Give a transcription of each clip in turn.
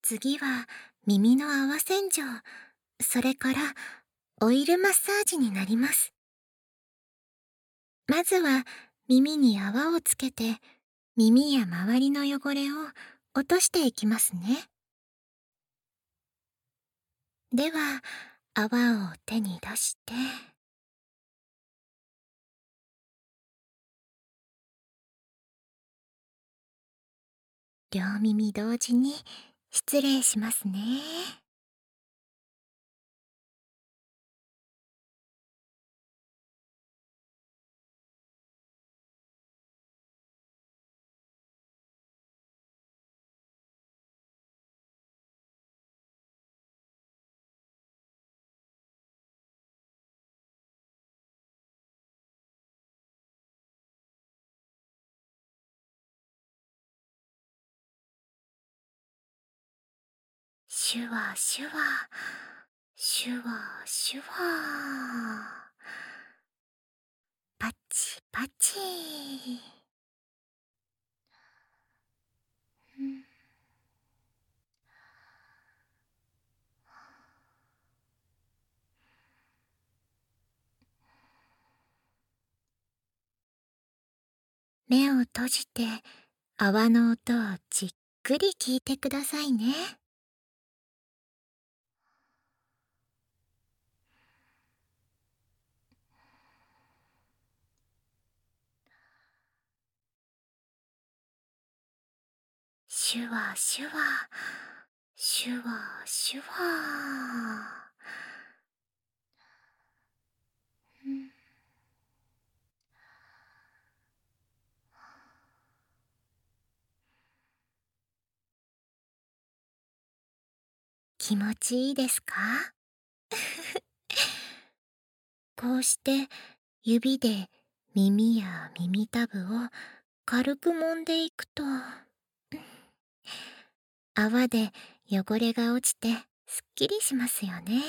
次は耳の泡洗浄、それからオイルマッサージになります。まずは耳に泡をつけて、耳や周りの汚れを落としていきますね。では、泡を手に出して、両耳同時に失礼しますね。シュワシュワ、シュワシュワ。パチパチ。目を閉じて泡の音をじっくり聞いてくださいね。シュワシュワ、シュワシュワ。気持ちいいですか？こうして指で耳や耳たぶを軽く揉んでいくと、泡で汚れが落ちてすっきりしますよね。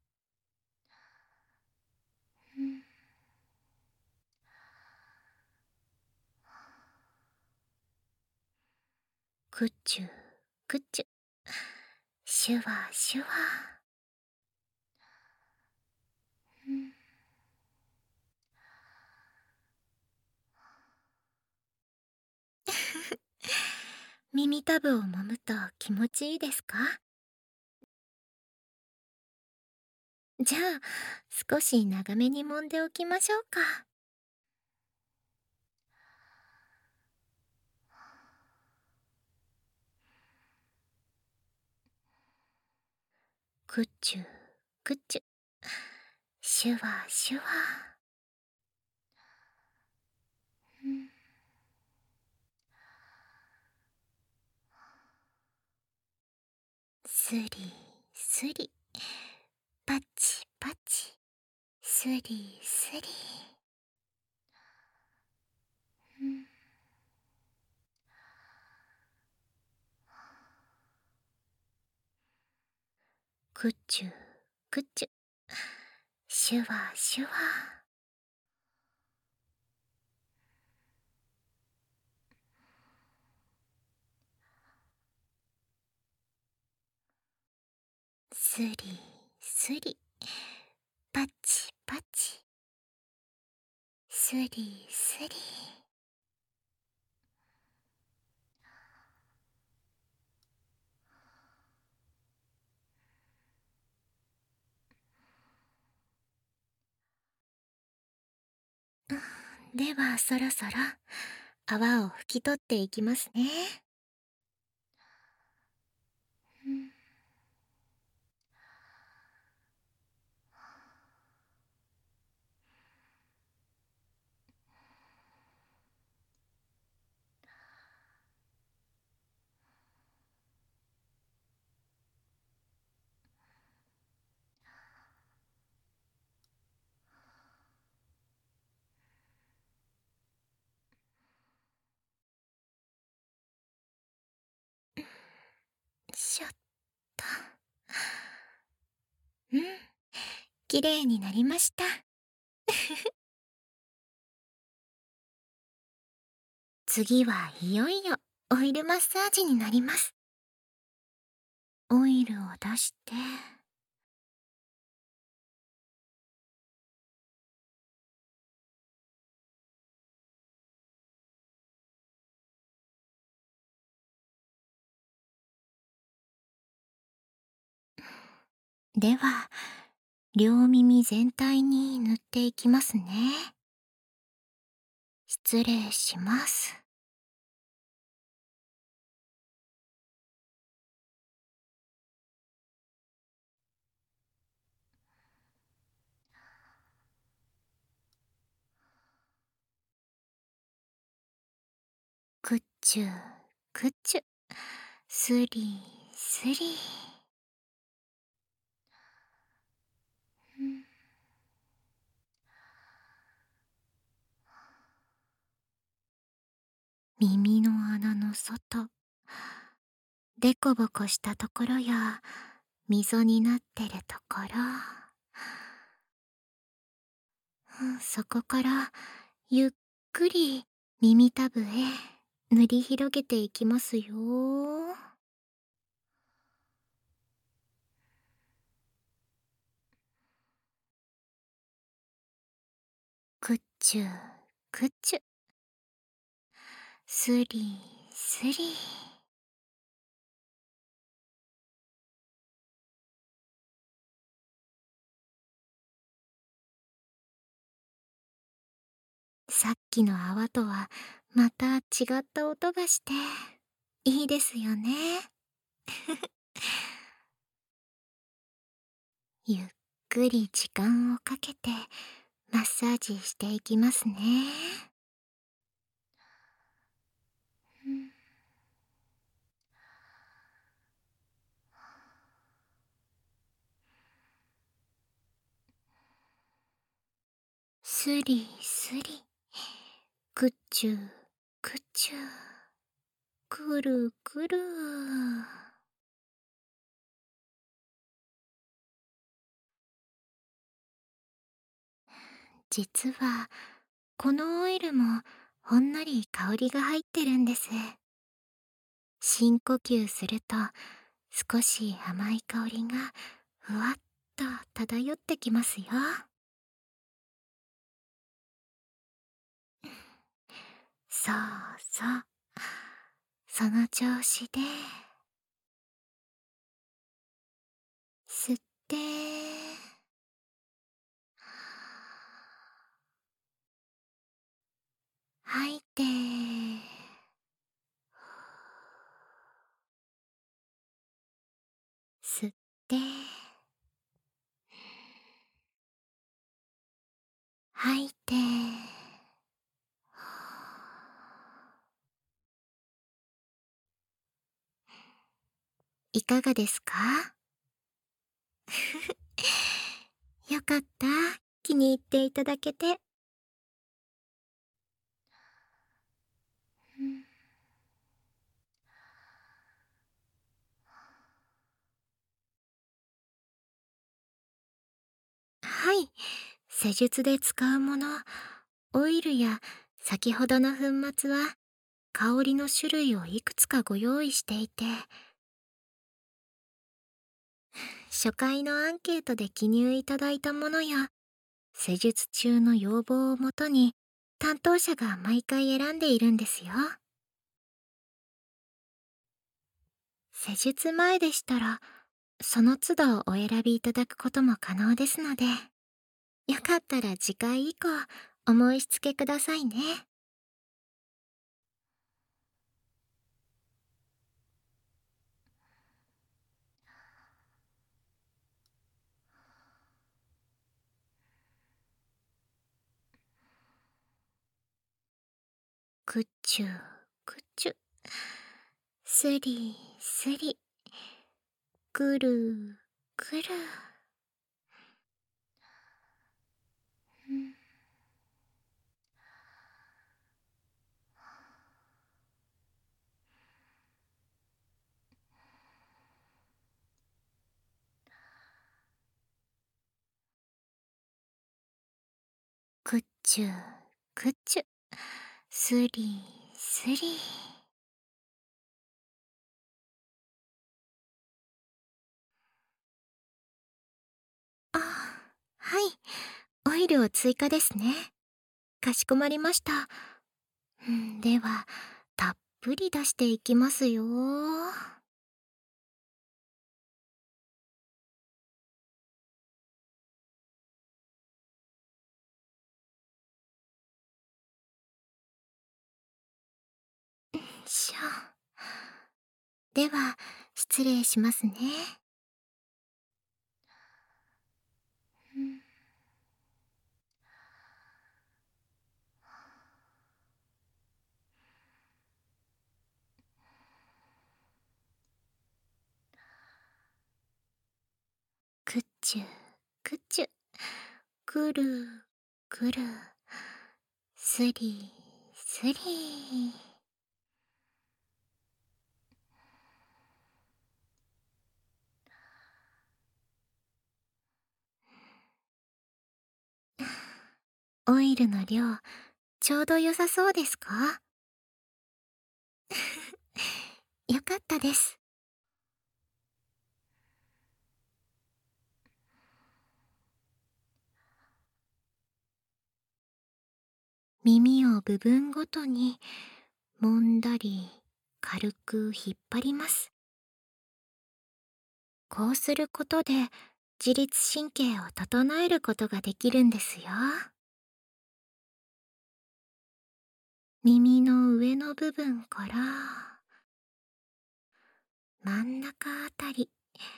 くちゅくちゅ、シュワシュワ。耳たぶを揉むと気持ちいいですか？じゃあ、少し長めに揉んでおきましょうか。くちゅくちゅ、シュワシュワ。スリスリ、パチパチ、スリスリ。くちゅくちゅ、シュワシュワ。スリスリ、パチパチ、スリスリ。ではそろそろ泡を拭き取っていきますね。しょっと。きれいになりました。次はいよいよオイルマッサージになります。 オイルを出して、では両耳全体に塗っていきますね。失礼します。くっちゅくっちゅ、スリスリ。耳の穴の外、でこぼこしたところや溝になってるところ、そこからゆっくり耳たぶへ塗り広げていきますよ。くっちゅくっちゅ、スリスリ。さっきの泡とはまた違った音がしていいですよね。ゆっくり時間をかけてマッサージしていきますね。スリスリ、くっちゅくっちゅ、くるくる。実はこのオイルもほんのり香りが入ってるんです。深呼吸すると少し甘い香りがふわっと漂ってきますよ。そうそう、その調子で吸って、吐いて、吸って、吐いて。いかがですか？よかった。気に入っていただけて。はい。施術で使うもの、オイルや先ほどの粉末は香りの種類をいくつかご用意していて、初回のアンケートで記入いただいたものや施術中の要望をもとに担当者が毎回選んでいるんですよ。施術前でしたらその都度お選びいただくことも可能ですので、よかったら次回以降お申し付けくださいね。くっちゅくっちゅ、スリスリ、くるくる。くっちゅくっちゅ、スリスリ。 はい、オイルを追加ですね。かしこまりました。では、たっぷり出していきますよ。しょ。では、失礼しますね。うん、くっちゅくっちゅ、くるくる、すりすり。オイルの量、ちょうど良さそうですか？よかったです。耳を部分ごとに揉んだり軽く引っ張ります。こうすることで自律神経を整えることができるんですよ。耳の上の部分から真ん中あたり、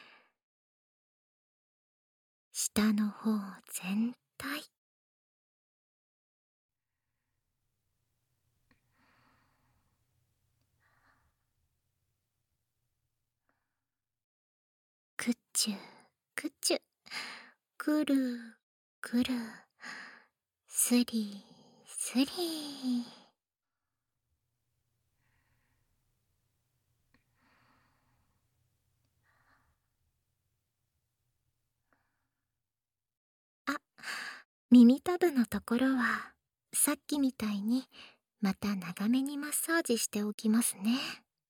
下の方全体。くっちゅくっちゅ、くるくる、すりすり。あ、耳たぶのところはさっきみたいにまた長めにマッサージしておきますね。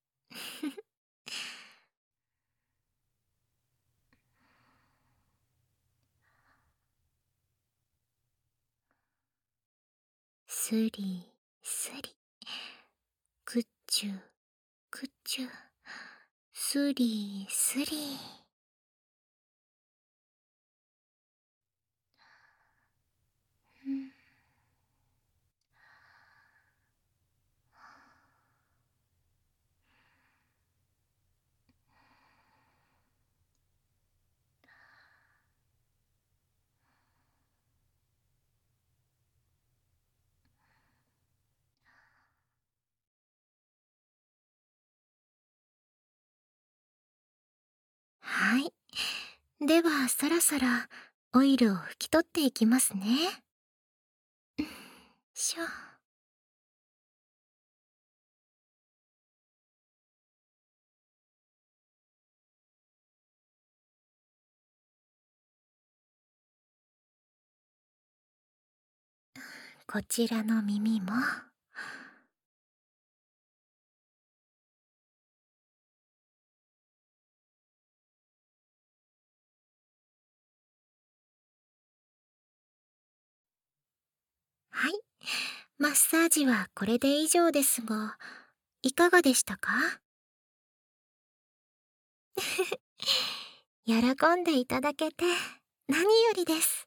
すりすり、くっちゅくっちゅ、すりすり。うん、はい。ではそろそろオイルを拭き取っていきますね。しょ。こちらの耳も。はい。マッサージはこれで以上ですが、いかがでしたか？喜んでいただけて何よりです。